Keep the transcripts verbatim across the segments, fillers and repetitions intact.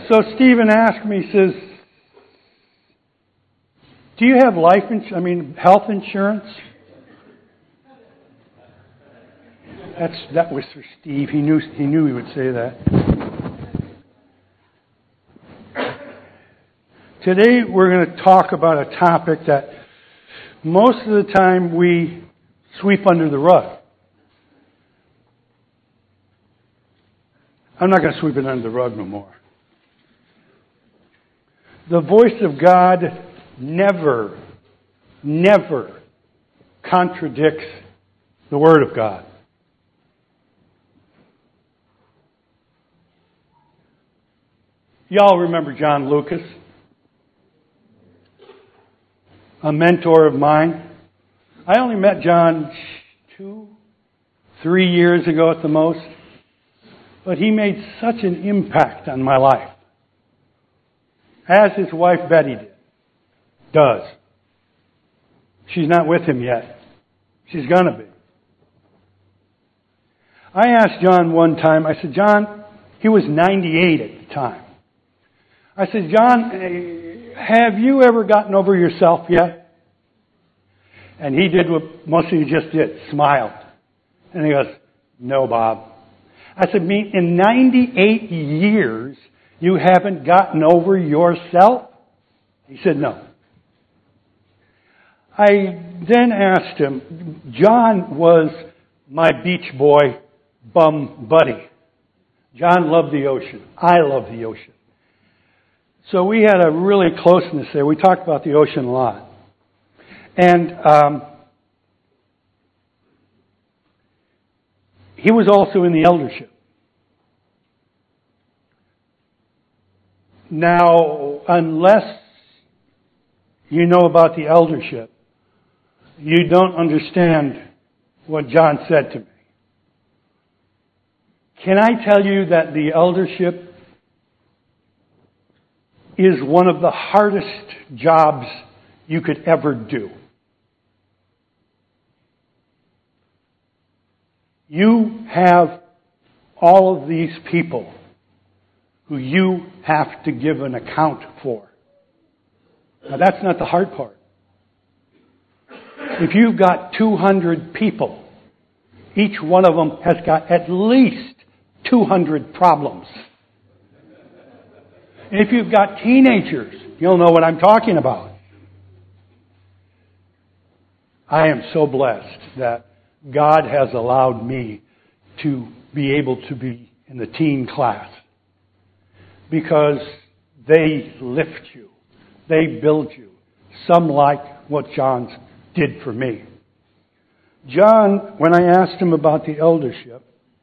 so Stephen asked me, he says, do you have life ins- I mean, health insurance? That's, that was for Steve. He knew, he knew he would say that. Today we're going to talk about a topic that most of the time we sweep under the rug. I'm not going to sweep it under the rug no more. The voice of God never, never contradicts the Word of God. Y'all remember John Lucas? A mentor of mine. I only met John two, three years ago at the most. But he made such an impact on my life. As his wife Betty did. Does. She's not with him yet. She's going to be. I asked John one time, I said, John, he was ninety-eight at the time. I said, John, have you ever gotten over yourself yet? And he did what most of you just did, smiled. And he goes, no, Bob. I said, me, in ninety-eight years, you haven't gotten over yourself? He said, no. I then asked him, John was my beach boy bum buddy. John loved the ocean. I love the ocean. So we had a really closeness there. We talked about the ocean a lot. And um, he was also in the eldership. Now, unless you know about the eldership, you don't understand what John said to me. Can I tell you that the eldership is one of the hardest jobs you could ever do? You have all of these people who you have to give an account for. Now that's not the hard part. If you've got two hundred people, each one of them has got at least two hundred problems. And if you've got teenagers, you'll know what I'm talking about. I am so blessed that God has allowed me to be able to be in the teen class. Because they lift you. They build you. Some like what John did for me. John, when I asked him about the eldership,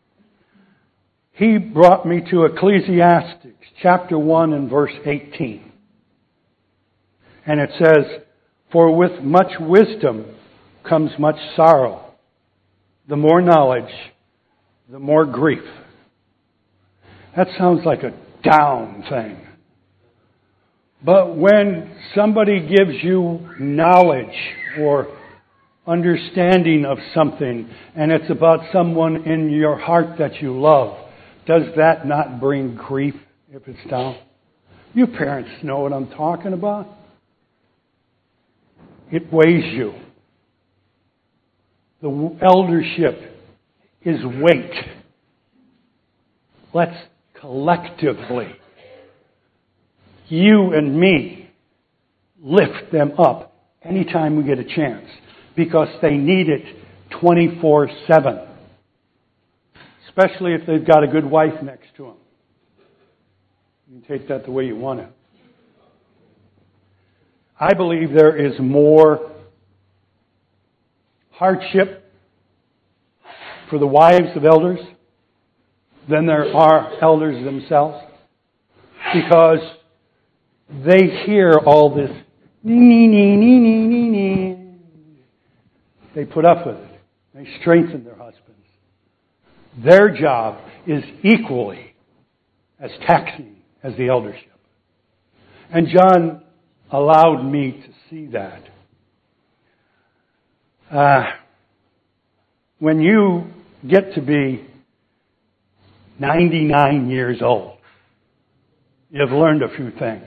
he brought me to Ecclesiastes chapter one and verse eighteen. And it says, for with much wisdom comes much sorrow. The more knowledge, the more grief. That sounds like a down thing. But when somebody gives you knowledge or understanding of something, and it's about someone in your heart that you love, does that not bring grief if it's down? You parents know what I'm talking about. It weighs you. The eldership is weight. Let's collectively, you and me, lift them up anytime we get a chance, because they need it twenty-four seven. Especially if they've got a good wife next to them. You can take that the way you want it. I believe there is more hardship for the wives of elders than there are elders themselves, because they hear all this nee, nee, nee, nee, nee, nee, nee. They put up with it. They strengthen their husbands. Their job is equally as taxing as the eldership. And John allowed me to see that. Uh, when you get to be ninety-nine years old, you've learned a few things.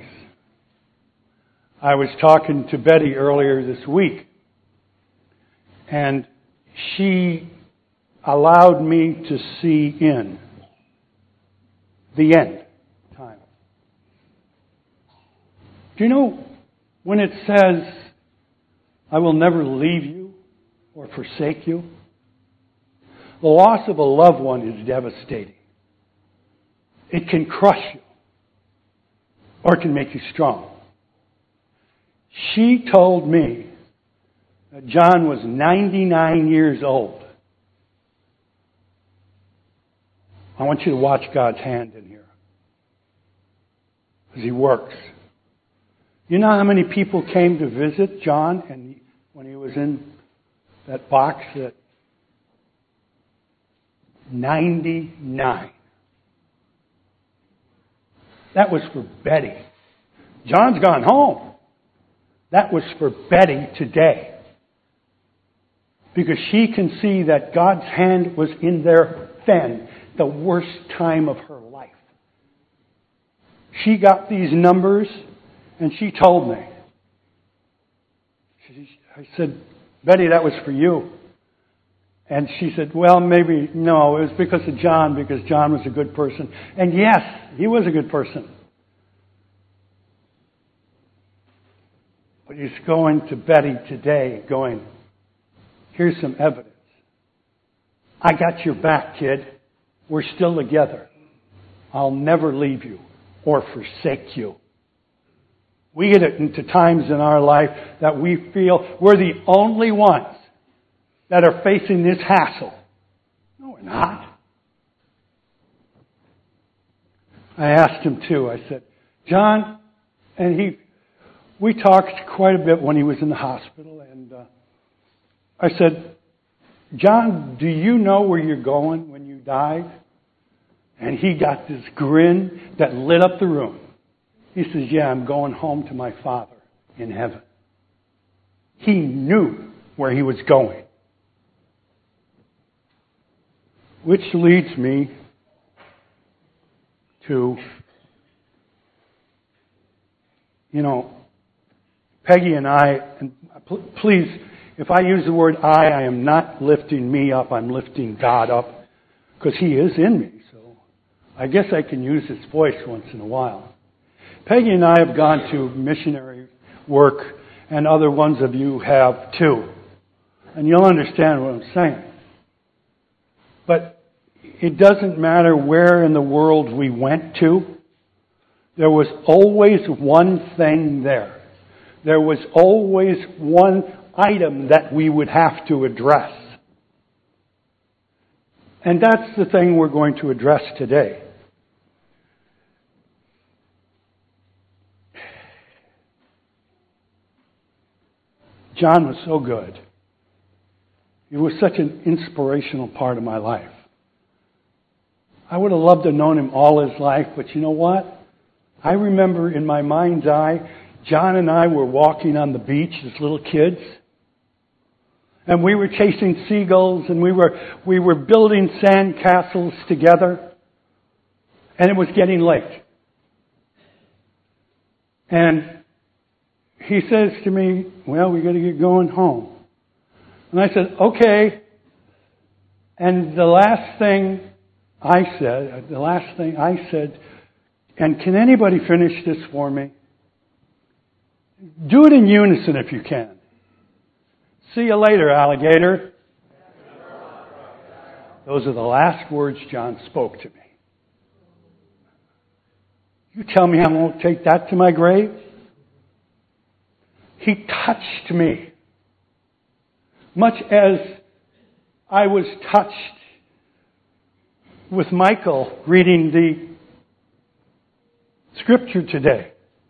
I was talking to Betty earlier this week, and she allowed me to see in the end time. Do you know when it says, I will never leave you or forsake you? The loss of a loved one is devastating. It can crush you, or it can make you strong. She told me that John was ninety-nine years old. I want you to watch God's hand in here as He works. You know how many people came to visit John and when he was in that box? That ninety-nine. That was for Betty. John's gone home. That was for Betty today. Because she can see that God's hand was in there then, the worst time of her life. She got these numbers and she told me. She, I said, Betty, that was for you. And she said, well, maybe, no, it was because of John, because John was a good person. And yes, he was a good person. But he's going to Betty today going, here's some evidence. I got your back, kid. We're still together. I'll never leave you or forsake you. We get it into times in our life that we feel we're the only ones that are facing this hassle. No, we're not. I asked him too. I said, John, and he, we talked quite a bit when he was in the hospital, and uh, I said, John, do you know where you're going when you died? And he got this grin that lit up the room. He says, yeah, I'm going home to my Father in heaven. He knew where he was going. Which leads me to, you know, Peggy and I, and please, if I use the word I, I am not lifting me up, I'm lifting God up, because He is in me, so I guess I can use His voice once in a while. Peggy and I have gone to missionary work, and other ones of you have too. And you'll understand what I'm saying. But it doesn't matter where in the world we went to. There was always one thing there. There was always one item that we would have to address. And that's the thing we're going to address today. John was so good. He was such an inspirational part of my life. I would have loved to have known him all his life, but you know what? I remember in my mind's eye, John and I were walking on the beach as little kids. And we were chasing seagulls, and we were we were building sand castles together. And it was getting late. And he says to me, well, we got to get going home. And I said, okay. And the last thing I said, the last thing I said, and can anybody finish this for me? Do it in unison if you can. See you later, alligator. Those are the last words John spoke to me. You tell me I won't take that to my grave? He touched me, much as I was touched with Michael reading the scripture today.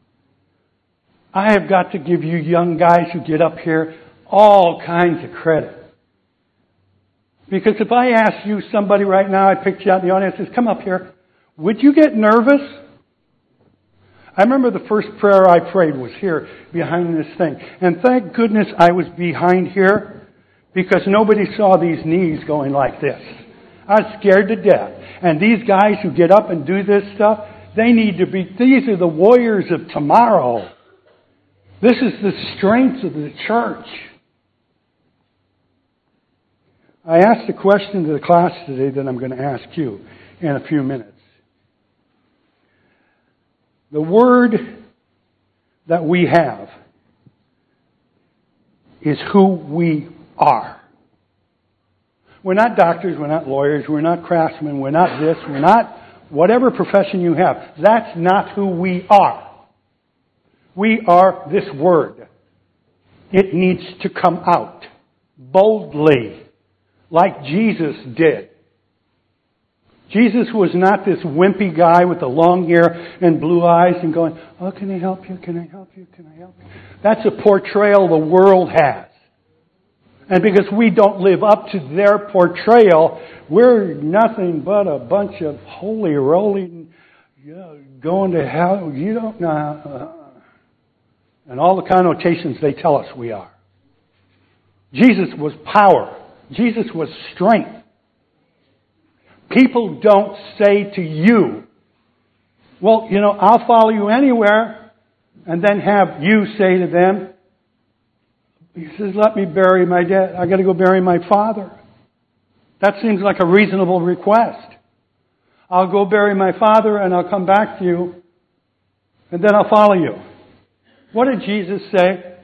I have got to give you young guys who get up here all kinds of credit. Because if I ask you, somebody right now, I picked you out in the audience, says, come up here, would you get nervous? I remember the first prayer I prayed was here, behind this thing. And thank goodness I was behind here, because nobody saw these knees going like this. I was scared to death. And these guys who get up and do this stuff, They need to be, these are the warriors of tomorrow. This is the strength of the church. I asked a question to the class today that I'm going to ask you in a few minutes. The word that we have is who we are. We're not doctors, we're not lawyers, we're not craftsmen, we're not this, we're not whatever profession you have. That's not who we are. We are this word. It needs to come out boldly, like Jesus did. Jesus was not this wimpy guy with the long hair and blue eyes and going, oh, can I help you? Can I help you? Can I help you? That's a portrayal the world has. And because we don't live up to their portrayal, we're nothing but a bunch of holy rolling, you know, going to hell. You don't know. Uh, and all the connotations they tell us we are. Jesus was power. Jesus was strength. People don't say to you, well, you know, I'll follow you anywhere, and then have you say to them, he says, let me bury my dad. I got to go bury my father. That seems like a reasonable request. I'll go bury my father and I'll come back to you, and then I'll follow you. What did Jesus say?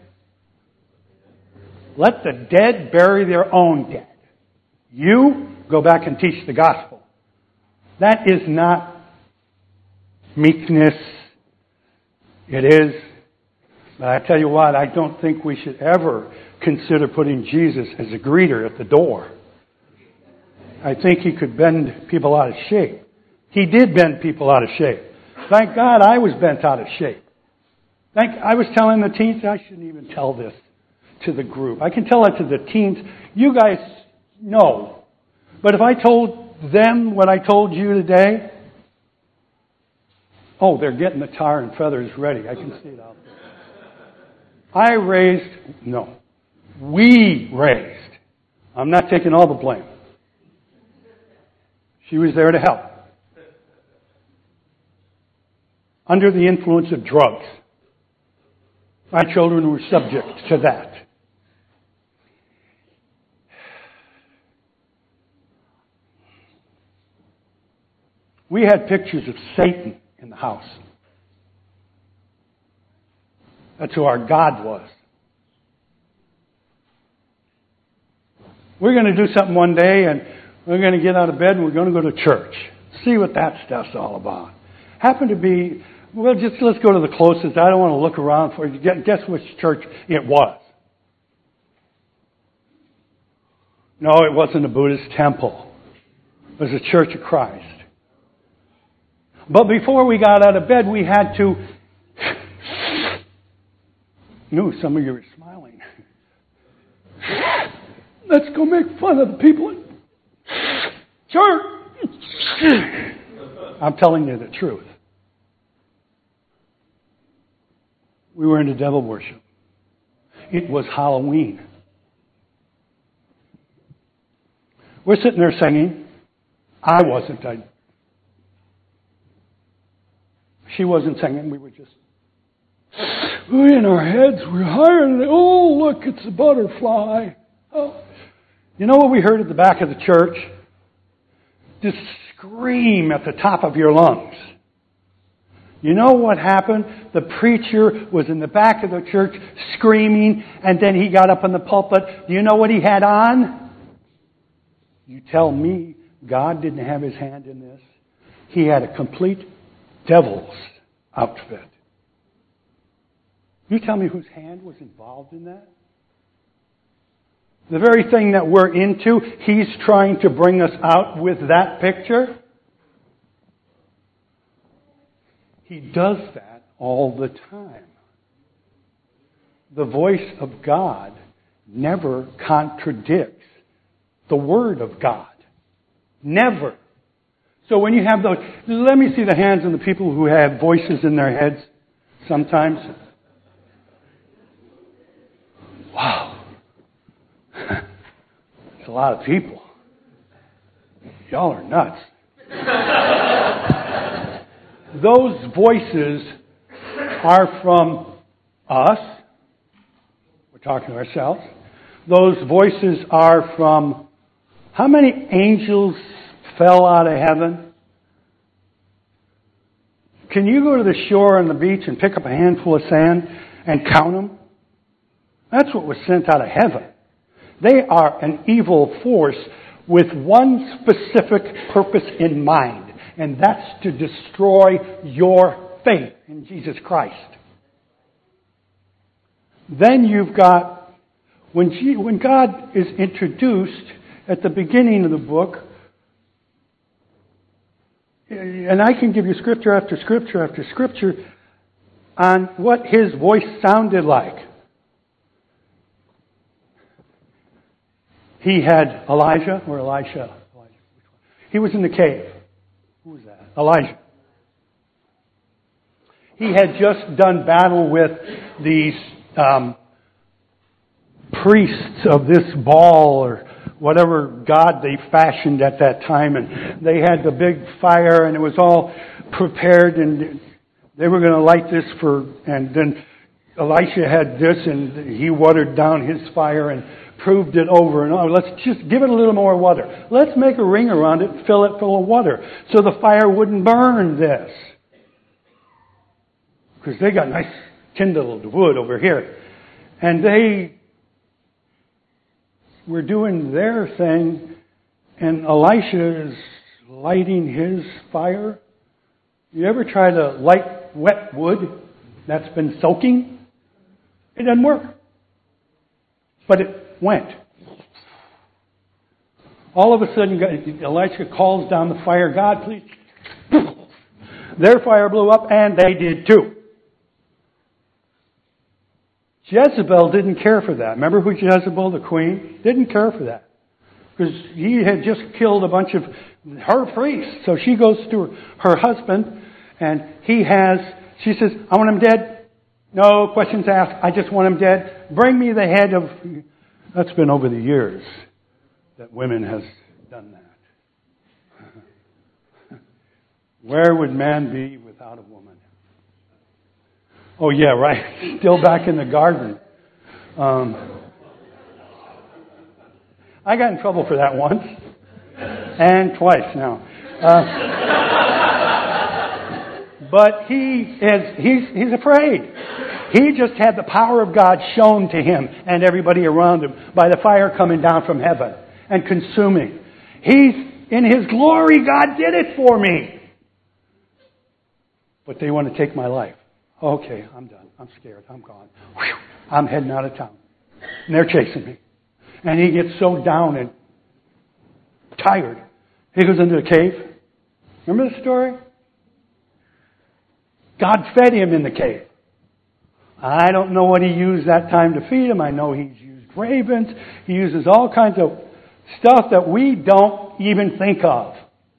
Let the dead bury their own dead. You go back and teach the gospel. That is not meekness. It is. But I tell you what, I don't think we should ever consider putting Jesus as a greeter at the door. I think he could bend people out of shape. He did bend people out of shape. Thank God I was bent out of shape. Thank, I was telling the teens, I shouldn't even tell this to the group. I can tell it to the teens. You guys know. But if I told them what I told you today, oh, they're getting the tar and feathers ready. I can see it out there. I raised, no, we raised. I'm not taking all the blame. She was there to help. Under the influence of drugs. My children were subject to that. We had pictures of Satan in the house. That's who our God was. We're going to do something one day, and we're going to get out of bed, and we're going to go to church. See what that stuff's all about. Happened to be, well, just let's go to the closest. I don't want to look around for you. Guess which church it was. No, it wasn't a Buddhist temple. It was a Church of Christ. But before we got out of bed, we had to... No, some of you are smiling. Let's go make fun of the people in church. I'm telling you the truth. We were into devil worship. It was Halloween. We're sitting there singing. I wasn't. I, she wasn't singing. We were just in our heads. We're higher than, oh, look, it's a butterfly. Oh. You know what we heard at the back of the church? Just scream at the top of your lungs. You know what happened? The preacher was in the back of the church screaming, and then he got up in the pulpit. Do you know what he had on? You tell me God didn't have his hand in this. He had a complete devil's outfit. You tell me whose hand was involved in that? The very thing that we're into, he's trying to bring us out with that picture. He does that all the time. The voice of God never contradicts the Word of God. Never. So when you have those, let me see the hands of the people who have voices in their heads sometimes. Wow. It's a lot of people. Y'all are nuts. those voices are from us. We're talking to ourselves. Those voices are from how many angels fell out of heaven? Can you go to the shore on the beach and pick up a handful of sand and count them? That's what was sent out of heaven. They are an evil force with one specific purpose in mind, and that's to destroy your faith in Jesus Christ. Then you've got, when, G, when God is introduced at the beginning of the book, and I can give you scripture after scripture after scripture on what his voice sounded like. He had Elijah or Elisha. Elijah. He was in the cave. Who was that? Elijah. He had just done battle with these um, priests of this Baal or whatever god they fashioned at that time, and they had the big fire, and it was all prepared, and they were going to light this for, and then Elisha had this, and he watered down his fire and proved it over and over. Let's just give it a little more water. Let's make a ring around it and fill it full of water so the fire wouldn't burn this. Because they got nice kindled wood over here. And they were doing their thing, and Elisha is lighting his fire. You ever try to light wet wood that's been soaking? It doesn't work. But it went. All of a sudden, Elisha calls down the fire. God, please. Their fire blew up, and they did too. Jezebel didn't care for that. Remember who Jezebel, the queen? Didn't care for that. Because he had just killed a bunch of her priests. So she goes to her, her husband, and he has, she says, I want him dead. No questions asked. I just want him dead. Bring me the head of... That's been over the years that women has done that. Where would man be without a woman? Oh, yeah, right. Still back in the garden. Um, I got in trouble for that once. And twice now. Uh, but he is, he's, he's afraid. He just had the power of God shown to him and everybody around him by the fire coming down from heaven and consuming. He's, in his glory, God did it for me. But they want to take my life. Okay, I'm done. I'm scared. I'm gone. Whew, I'm heading out of town. And they're chasing me. And he gets so down and tired. He goes into the cave. Remember the story? God fed him in the cave. I don't know what he used that time to feed him. I know he's used ravens. He uses all kinds of stuff that we don't even think of.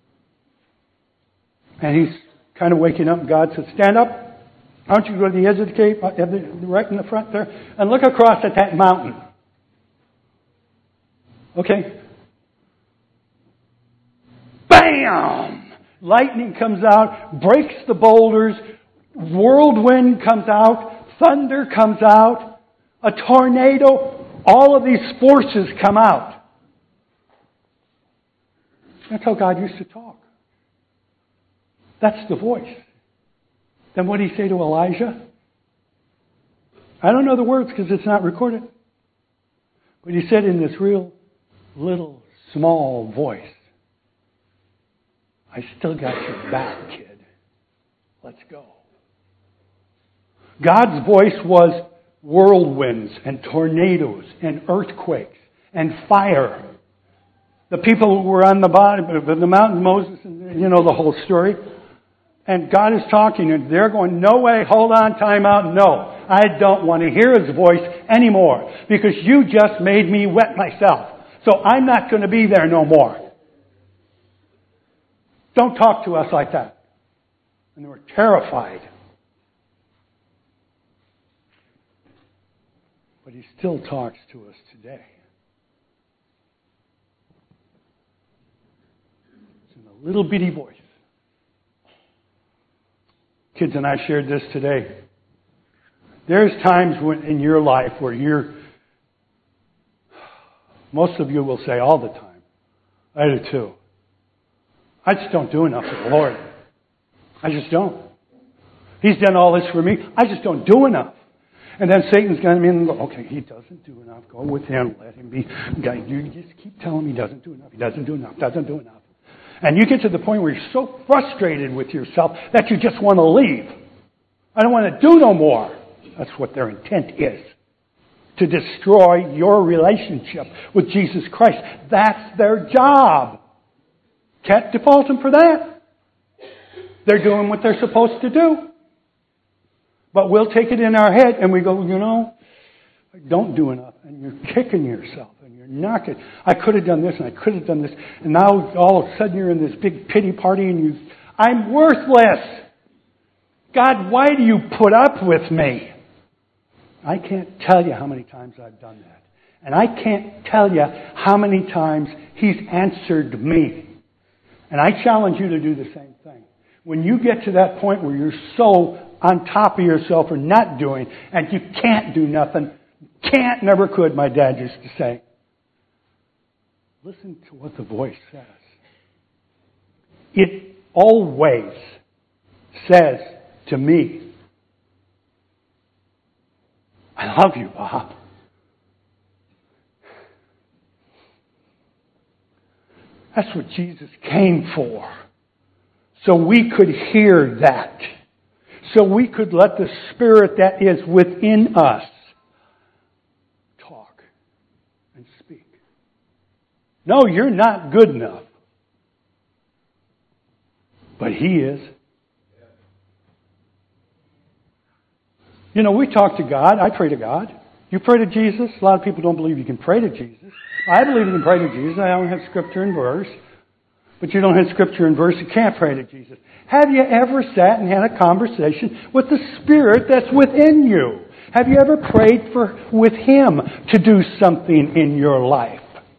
And he's kind of waking up, and God says, stand up. I want you to go to the edge of the cave, right in the front there, and look across at that mountain. Okay. Bam! Lightning comes out, breaks the boulders, whirlwind comes out, thunder comes out, a tornado, all of these forces come out. That's how God used to talk. That's the voice. Then what did he say to Elijah? I don't know the words because it's not recorded. But he said in this real little small voice, I still got your back, kid. Let's go. God's voice was whirlwinds and tornadoes and earthquakes and fire. The people who were on the bottom of the mountain, Moses, you know the whole story. And God is talking, and they're going, no way, hold on, time out, no. I don't want to hear his voice anymore, because you just made me wet myself. So I'm not going to be there no more. Don't talk to us like that. And they were terrified. But he still talks to us today. It's in a little bitty voice. Kids and I shared this today. There's times when in your life where you're, most of you will say all the time, I do too. I just don't do enough for the Lord. I just don't. He's done all this for me. I just don't do enough. And then Satan's going to be in and go, okay, he doesn't do enough. Go with him. Let him be. You just keep telling him he doesn't do enough. He doesn't do enough. Doesn't do enough. And you get to the point where you're so frustrated with yourself that you just want to leave. I don't want to do no more. That's what their intent is. To destroy your relationship with Jesus Christ. That's their job. Can't default them for that. They're doing what they're supposed to do. But we'll take it in our head and we go, you know, I don't do enough. And you're kicking yourself and you're knocking. I could have done this and I could have done this. And now all of a sudden you're in this big pity party and you, I'm worthless. God, why do you put up with me? I can't tell you how many times I've done that. And I can't tell you how many times He's answered me. And I challenge you to do the same thing. When you get to that point where you're so on top of yourself or not doing, and you can't do nothing, can't, never could, my dad used to say, listen to what the voice says. It always says to me, I love you, Bob. That's what Jesus came for. So we could hear that. So we could let the Spirit that is within us talk and speak. No, you're not good enough. But He is. You know, we talk to God. I pray to God. You pray to Jesus. A lot of people don't believe you can pray to Jesus. I believe you can pray to Jesus. I don't have scripture and verse. But you don't have scripture and verse. You can't pray to Jesus. Have you ever sat and had a conversation with the Spirit that's within you? Have you ever prayed for with Him to do something in your life?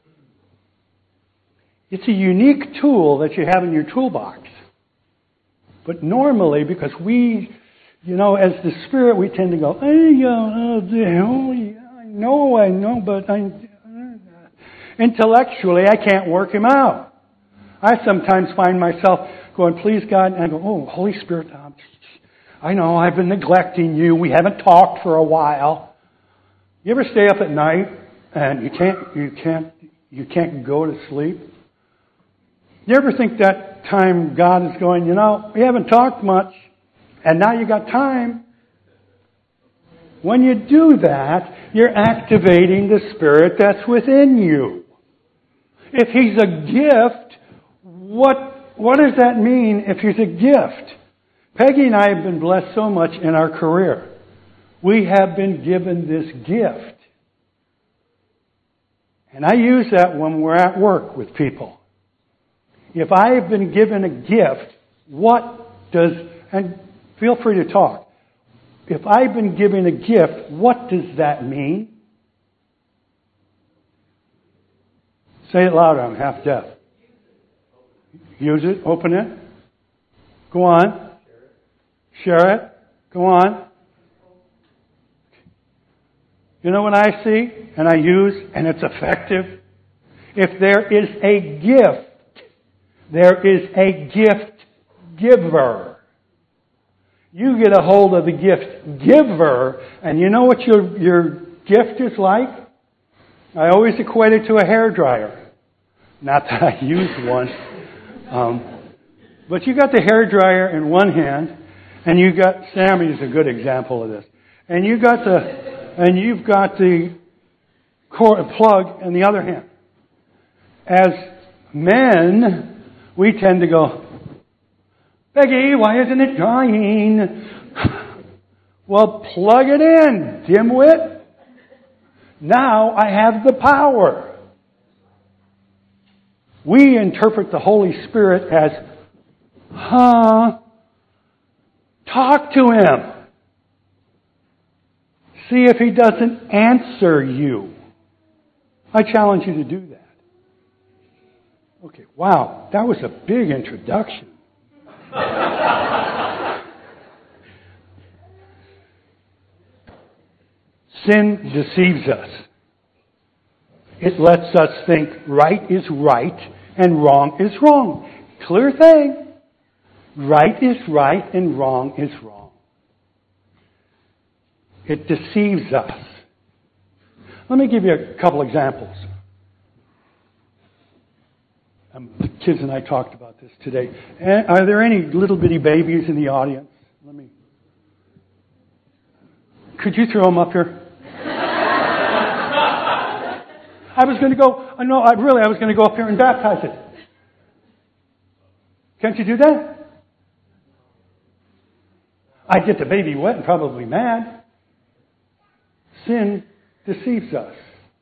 It's a unique tool that you have in your toolbox. But normally, because we, you know, as the Spirit, we tend to go, hey, oh, yeah, I know, I know, but I, intellectually, I can't work Him out. I sometimes find myself going, please God, and I go, oh, Holy Spirit, I know I've been neglecting you. We haven't talked for a while. You ever stay up at night and you can't, you can't, you can't go to sleep? You ever think that time God is going, you know, we haven't talked much, and now you got time? When you do that, you're activating the Spirit that's within you. If He's a gift, What what does that mean if He's a gift? Peggy and I have been blessed so much in our career. We have been given this gift. And I use that when we're at work with people. If I have been given a gift, what does, and feel free to talk. If I've been given a gift, what does that mean? Say it louder, I'm half deaf. Use it. Open it. Go on. Share it. Go on. You know what I see and I use and it's effective? If there is a gift, there is a gift giver. You get a hold of the gift giver and you know what your, your gift is like? I always equate it to a hairdryer. Not that I use one. Um, but you got the hairdryer in one hand, and you got Sammy is a good example of this, and you got the and you've got the cord, plug in the other hand. As men, we tend to go, Becky, why isn't it drying? Well, plug it in, dimwit. Now I have the power. We interpret the Holy Spirit as, huh, talk to Him. See if He doesn't answer you. I challenge you to do that. Okay, wow, that was a big introduction. Sin deceives us. It lets us think right is right and wrong is wrong. Clear thing. Right is right and wrong is wrong. It deceives us. Let me give you a couple examples. Um, the kids and I talked about this today. And are there any little bitty babies in the audience? Let me. Could you throw them up here? I was going to go. No, I really, I was going to go up here and baptize it. Can't you do that? I'd get the baby wet and probably mad. Sin deceives us.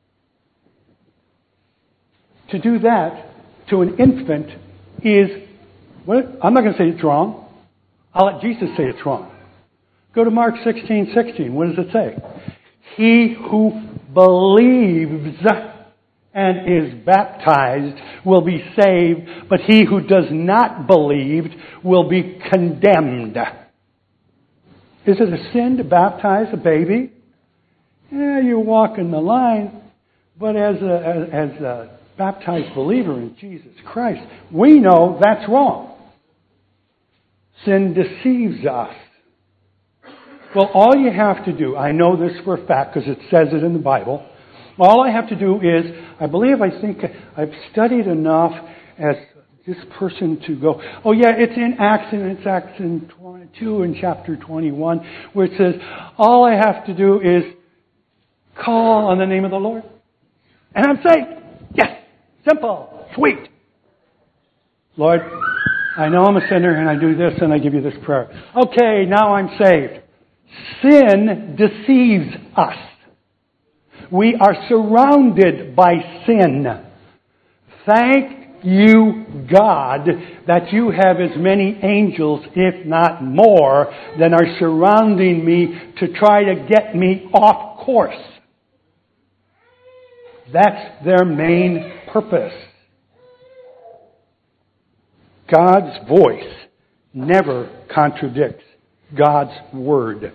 To do that to an infant is, what, I'm not going to say it's wrong. I'll let Jesus say it's wrong. Go to Mark sixteen sixteen. What does it say? He who believes and is baptized will be saved, but he who does not believe will be condemned. Is it a sin to baptize a baby? Yeah, you walk in the line, but as a, as, as a baptized believer in Jesus Christ, we know that's wrong. Sin deceives us. Well, all you have to do, I know this for a fact because it says it in the Bible, all I have to do is, I believe, I think I've studied enough as this person to go, oh yeah, it's in Acts, and it's Acts in twenty-two in chapter twenty-one, where it says, all I have to do is call on the name of the Lord, and I'm saved. Yes, simple, sweet. Lord, I know I'm a sinner, and I do this, and I give you this prayer. Okay, now I'm saved. Sin deceives us. We are surrounded by sin. Thank you, God, that you have as many angels, if not more, than are surrounding me to try to get me off course. That's their main purpose. God's voice never contradicts God's word.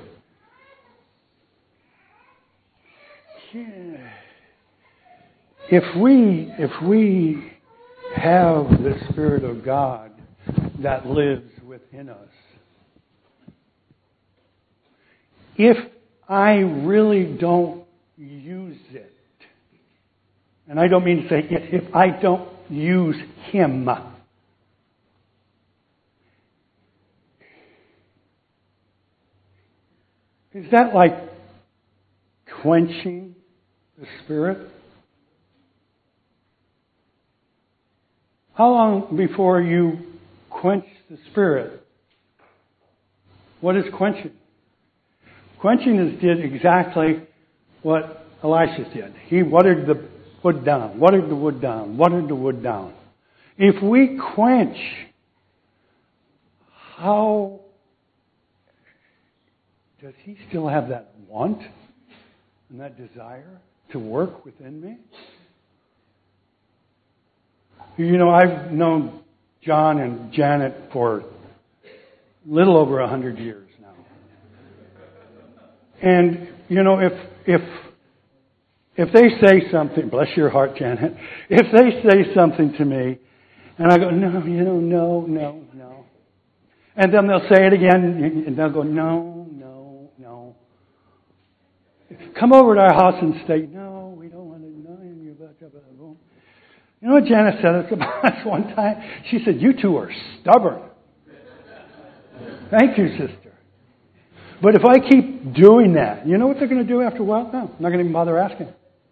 If we, if we have the Spirit of God that lives within us, if I really don't use it, and I don't mean to say if, if I don't use Him, is that like quenching the Spirit? How long before you quench the Spirit? What is quenching? Quenching is did exactly what Elisha did. He watered the wood down, watered the wood down, watered the wood down. If we quench, how does He still have that want and that desire to work within me? You know, I've known John and Janet for a little over a hundred years now. And, you know, if if if they say something, bless your heart, Janet, if they say something to me, and I go, no, you know, no, no, no. And then they'll say it again, and they'll go, no, no, no. Come over to our house and say, no, we don't want to know you. You know what Janet said about us one time? She said, you two are stubborn. Thank you, sister. But if I keep doing that, you know what they're going to do after a while? No, I'm not going to even bother asking.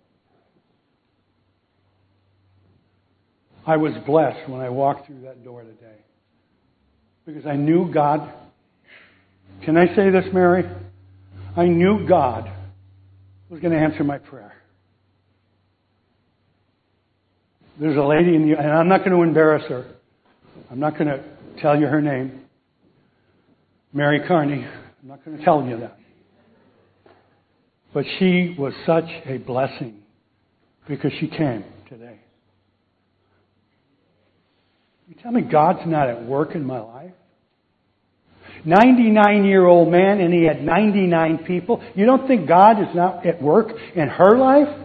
I was blessed when I walked through that door today. Because I knew God. Can I say this, Mary? I knew God was going to answer my prayer. There's a lady in the, and I'm not going to embarrass her. I'm not going to tell you her name. Mary Carney. I'm not going to tell you that. But she was such a blessing because she came today. You tell me God's not at work in my life? ninety-nine-year-old man, and he had ninety-nine people. You don't think God is not at work in her life?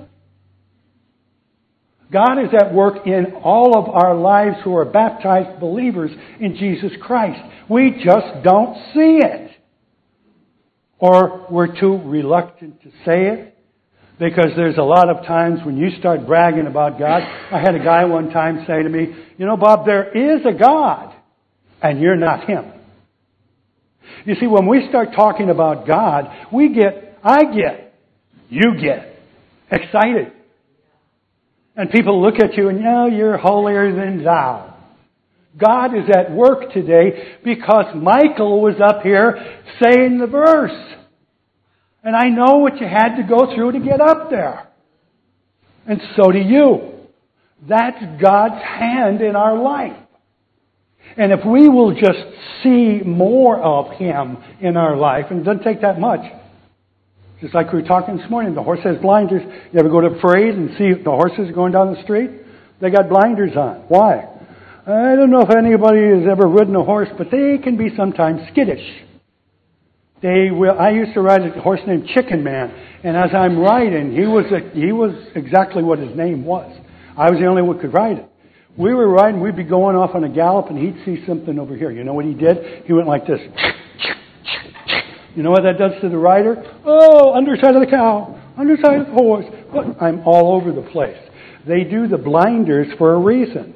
God is at work in all of our lives who are baptized believers in Jesus Christ. We just don't see it. Or we're too reluctant to say it. Because there's a lot of times when you start bragging about God. I had a guy one time say to me, you know, Bob, there is a God, and you're not Him. You see, when we start talking about God, we get, I get, you get excited. And people look at you and, no, you're holier than thou. God is at work today because Michael was up here saying the verse. And I know what you had to go through to get up there. And so do you. That's God's hand in our life. And if we will just see more of Him in our life, and it doesn't take that much. Just like we were talking this morning, the horse has blinders. You ever go to a parade and see the horses going down the street? They got blinders on. Why? I don't know if anybody has ever ridden a horse, but they can be sometimes skittish. They will. I used to ride a horse named Chicken Man, and as I'm riding, he was a, he was exactly what his name was. I was the only one who could ride it. We were riding, we'd be going off on a gallop, and he'd see something over here. You know what he did? He went like this. You know what that does to the rider? Oh, underside of the cow, underside of the horse. Look, I'm all over the place. They do the blinders for a reason.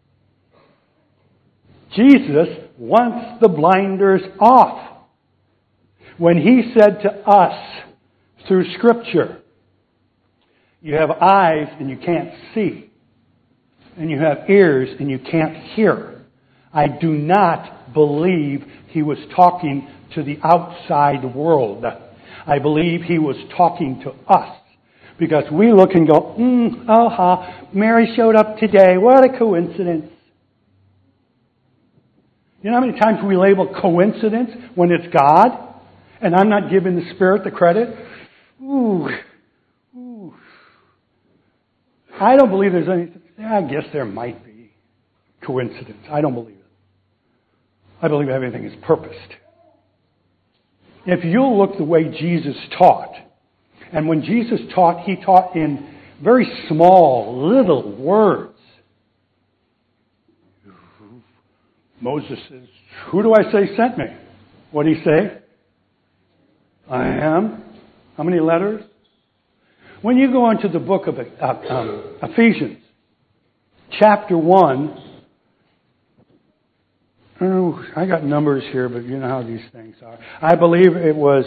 Jesus wants the blinders off. When He said to us through Scripture, you have eyes and you can't see, and you have ears and you can't hear. I do not believe He was talking to the outside world. I believe He was talking to us. Because we look and go, mm, aha, Mary showed up today. What a coincidence. You know how many times we label coincidence when it's God? And I'm not giving the Spirit the credit? Ooh. Ooh. I don't believe there's any... I guess there might be coincidence. I don't believe it. I believe everything is purposed. If you'll look the way Jesus taught, and when Jesus taught, He taught in very small, little words. Moses says, who do I say sent me? What did he say? I am. How many letters? When you go into the book of uh, um, Ephesians, chapter one, oh, I got numbers here, but you know how these things are. I believe it was,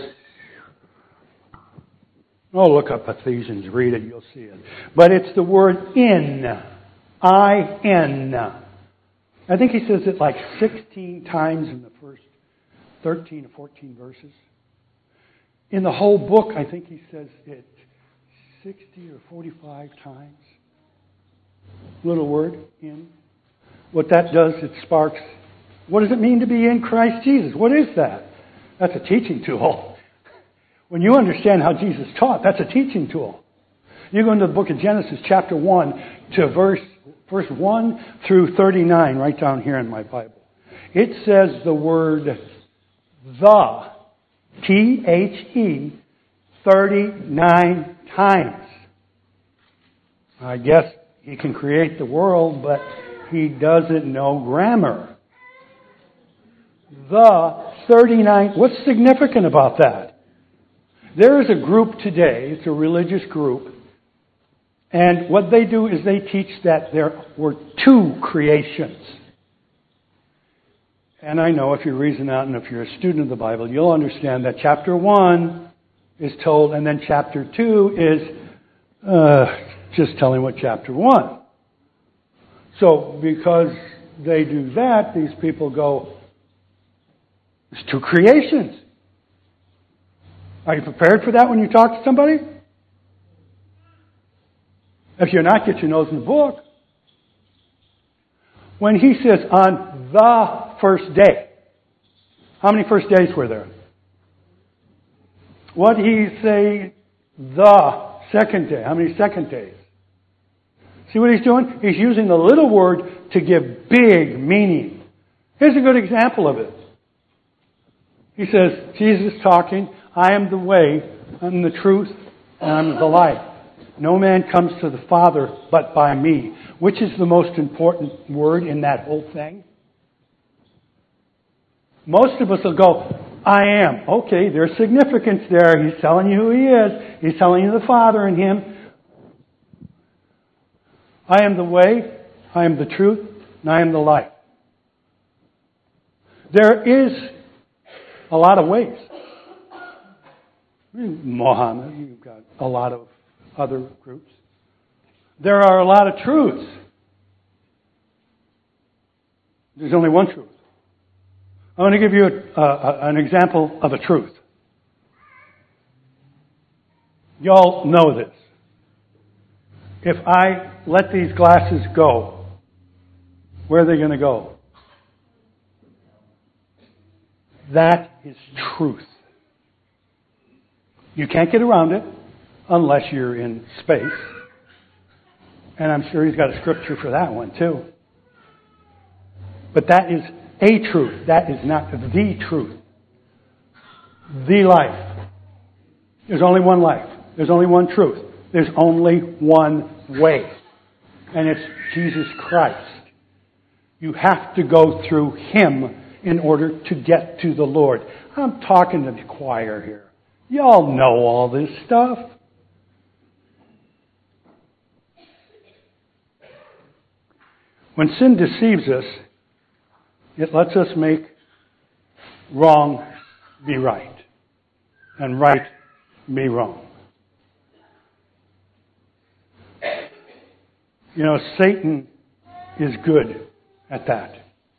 oh, look up Ephesians, read it, you'll see it. But it's the word in, I N. I think he says it like sixteen times in the first thirteen or fourteen verses. In the whole book, I think he says it sixty or forty-five times. Little word, in. What that does, it sparks. What does it mean to be in Christ Jesus? What is that? That's a teaching tool. When you understand how Jesus taught, that's a teaching tool. You go into the book of Genesis, chapter one, to verse, verse one through thirty-nine, right down here in my Bible. It says the word the, T H E, thirty-nine times. I guess He can create the world, but He doesn't know grammar. The thirty-nine, what's significant about that? There is a group today, it's a religious group, and what they do is they teach that there were two creations. And I know if you reason out and if you're a student of the Bible, you'll understand that chapter one is told, and then chapter two is uh, just telling what chapter one. So because they do that, these people go, there's two creations. Are you prepared for that when you talk to somebody? If you're not, get your nose in the book. When he says on the first day, how many first days were there? What did he say the second day? How many second days? See what he's doing? He's using the little word to give big meaning. Here's a good example of it. He says, Jesus talking, I am the way, I'm the truth, and I'm the life. No man comes to the Father but by me. Which is the most important word in that whole thing? Most of us will go, I am. Okay, there's significance there. He's telling you who He is. He's telling you the Father in Him. I am the way, I am the truth, and I am the life. There is a lot of ways. Mohammed, you've got a lot of other groups. There are a lot of truths. There's only one truth. I want to give you a, a, an example of a truth. Y'all know this. If I let these glasses go, where are they going to go? That is truth. You can't get around it unless you're in space. And I'm sure he's got a scripture for that one too. But that is a truth. That is not the truth. The life. There's only one life. There's only one truth. There's only one way. And it's Jesus Christ. You have to go through Him in order to get to the Lord. I'm talking to the choir here. Y'all know all this stuff. When sin deceives us, it lets us make wrong be right and right be wrong. You know, Satan is good at that.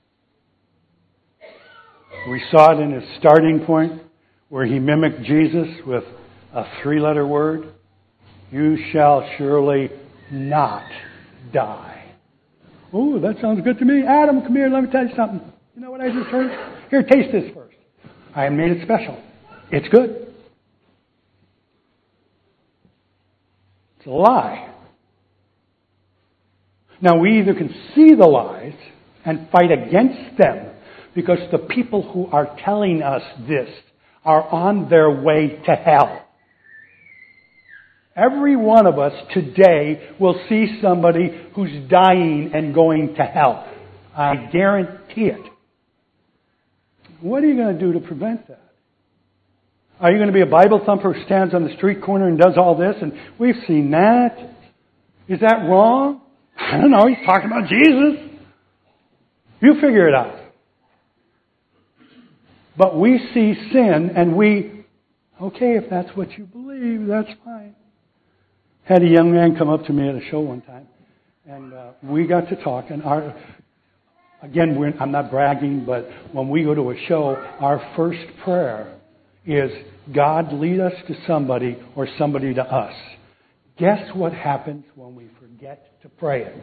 We saw it in his starting point where he mimicked Jesus with a three-letter word. You shall surely not die. Ooh, that sounds good to me. Adam, come here, let me tell you something. You know what I just heard? Here, taste this first. I made it special. It's good. It's a lie. Now, we either can see the lies and fight against them because the people who are telling us this are on their way to hell. Every one of us today will see somebody who's dying and going to hell. I guarantee it. What are you going to do to prevent that? Are you going to be a Bible thumper who stands on the street corner and does all this? And we've seen that. Is that wrong? I don't know. He's talking about Jesus. You figure it out. But we see sin and we, okay, if that's what you believe, that's fine. Had a young man come up to me at a show one time, and uh, we got to talk. And our, again, we're, I'm not bragging, but when we go to a show, our first prayer is, God, lead us to somebody or somebody to us. Guess what happens when we forget to pray it?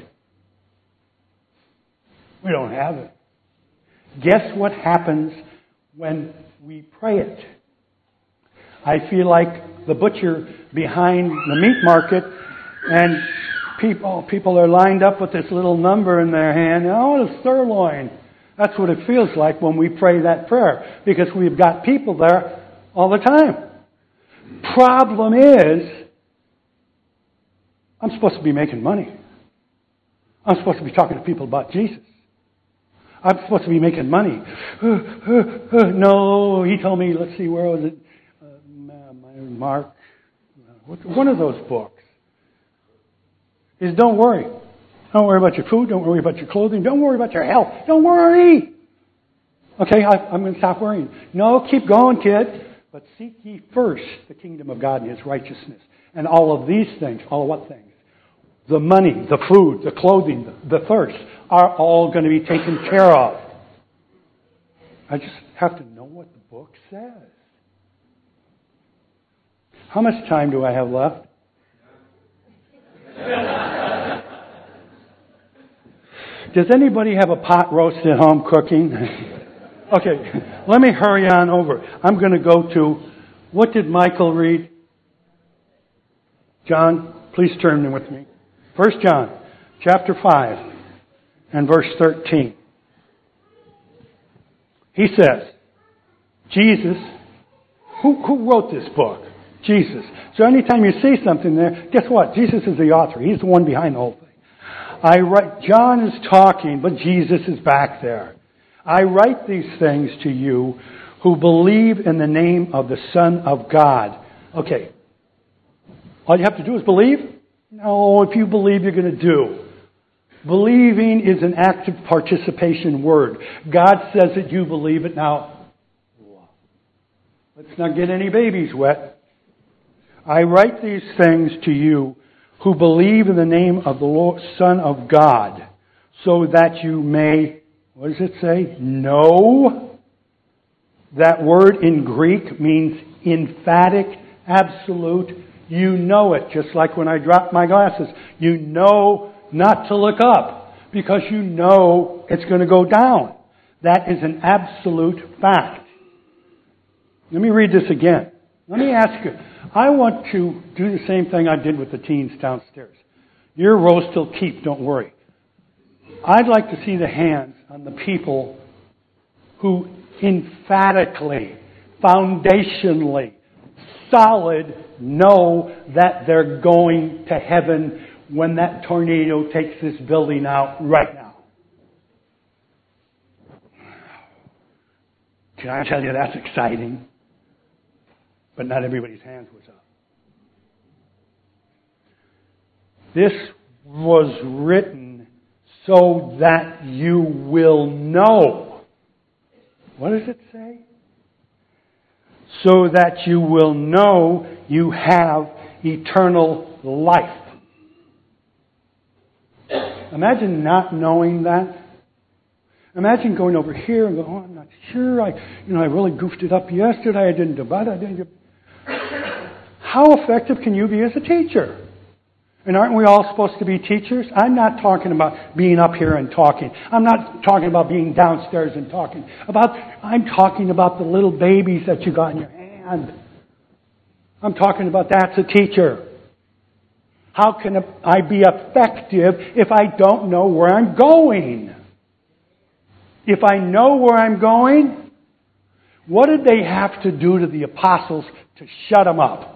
We don't have it. Guess what happens when we pray it? I feel like the butcher behind the meat market, and people people are lined up with this little number in their hand. Oh, a sirloin. That's what it feels like when we pray that prayer, because we've got people there all the time. Problem is, I'm supposed to be making money. I'm supposed to be talking to people about Jesus. I'm supposed to be making money. No, he told me, let's see, where was it? Mark, one of those books is don't worry. Don't worry about your food. Don't worry about your clothing. Don't worry about your health. Don't worry. Okay, I, I'm going to stop worrying. No, keep going, kid. But seek ye first the kingdom of God and His righteousness. And all of these things, all what things? The money, the food, the clothing, the, the thirst are all going to be taken care of. I just have to know what the book says. How much time do I have left? Does anybody have a pot roast at home cooking? Okay, let me hurry on over. I'm going to go to, what did Michael read? John, please turn with me. First John, chapter five, and verse thirteen. He says, Jesus. Who, who wrote this book? Jesus. So anytime you see something there, guess what? Jesus is the author. He's the one behind the whole thing. I write, John is talking, but Jesus is back there. I write these things to you who believe in the name of the Son of God. Okay. All you have to do is believe? No, if you believe, you're going to do. Believing is an active participation word. God says that you believe it. Now, let's not get any babies wet. I write these things to you who believe in the name of the Lord, Son of God, so that you may, what does it say? Know. That word in Greek means emphatic, absolute. You know it, just like when I drop my glasses. You know not to look up because you know it's going to go down. That is an absolute fact. Let me read this again. Let me ask you. I want to do the same thing I did with the teens downstairs. Your rows still keep, don't worry. I'd like to see the hands on the people who emphatically, foundationally, solid know that they're going to heaven when that tornado takes this building out right now. Can I tell you that's exciting? But not everybody's hands was up. This was written so that you will know. What does it say? So that you will know you have eternal life. Imagine not knowing that. Imagine going over here and going, oh, I'm not sure. I, you know, I really goofed it up yesterday. I didn't do that. I didn't do. How effective can you be as a teacher? And aren't we all supposed to be teachers? I'm not talking about being up here and talking. I'm not talking about being downstairs and talking. About I'm talking about the little babies that you got in your hand. I'm talking about that's a teacher. How can I be effective if I don't know where I'm going? If I know where I'm going, what did they have to do to the apostles to shut them up?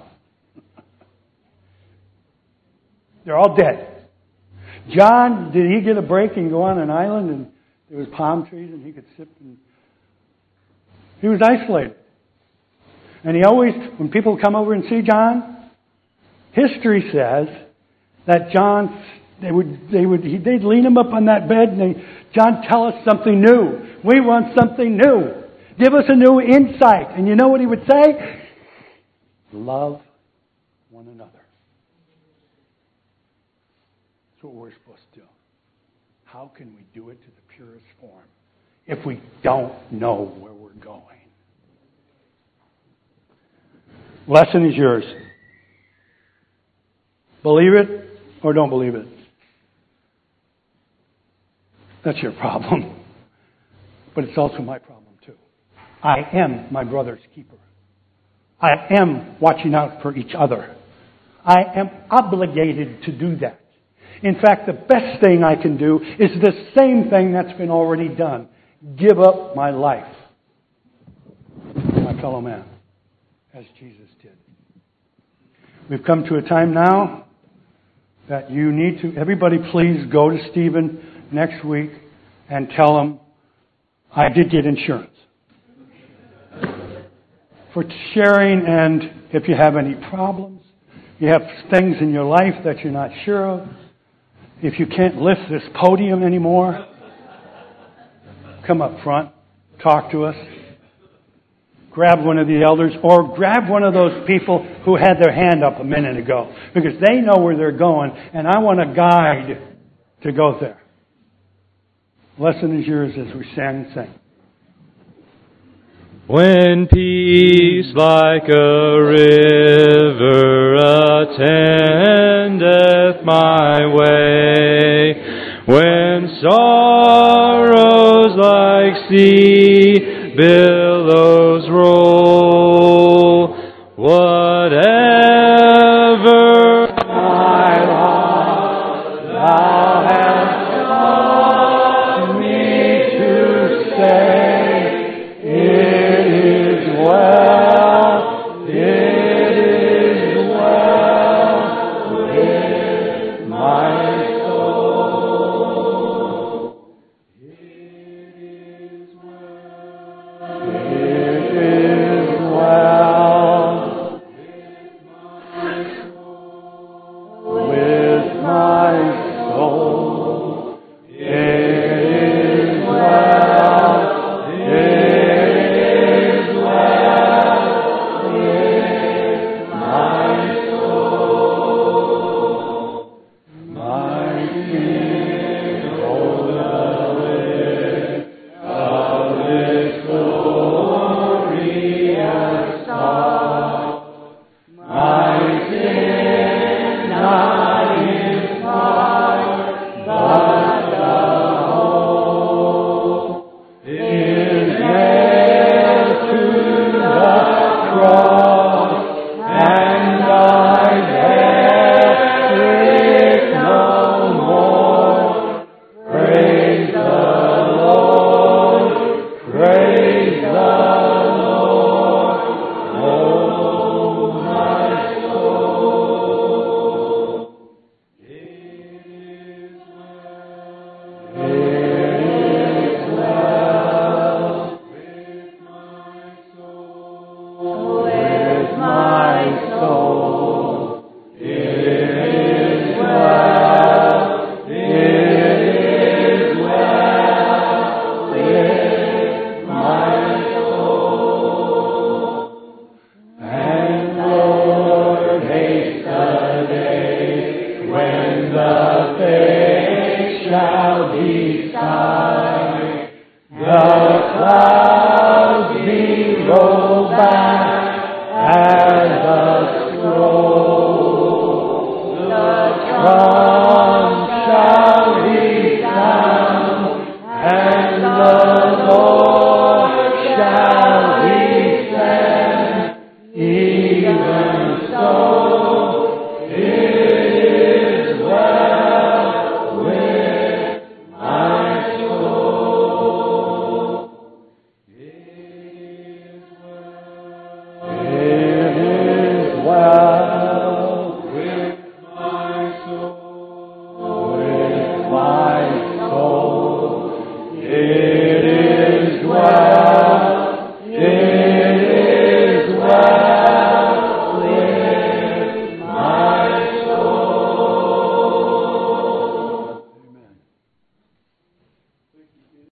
They're all dead. John, did he get a break and go on an island and there was palm trees and he could sit and... He was isolated. And he always, when people come over and see John, history says that John, they would, they would, they'd lean him up on that bed and they, John, tell us something new. We want something new. Give us a new insight. And you know what he would say? Love one another. That's what we're supposed to do. How can we do it to the purest form if we don't know where we're going? Lesson is yours. Believe it or don't believe it. That's your problem. But it's also my problem too. I am my brother's keeper. I am watching out for each other. I am obligated to do that. In fact, the best thing I can do is the same thing that's been already done. Give up my life. My fellow man. As Jesus did. We've come to a time now that you need to, everybody please go to Stephen next week and tell him, I did get insurance. For sharing, and if you have any problems, you have things in your life that you're not sure of, if you can't lift this podium anymore, come up front, talk to us. Grab one of the elders or grab one of those people who had their hand up a minute ago because they know where they're going and I want a guide to go there. Lesson is yours as we stand and sing. When peace like a river attendeth my way, when sorrows like sea build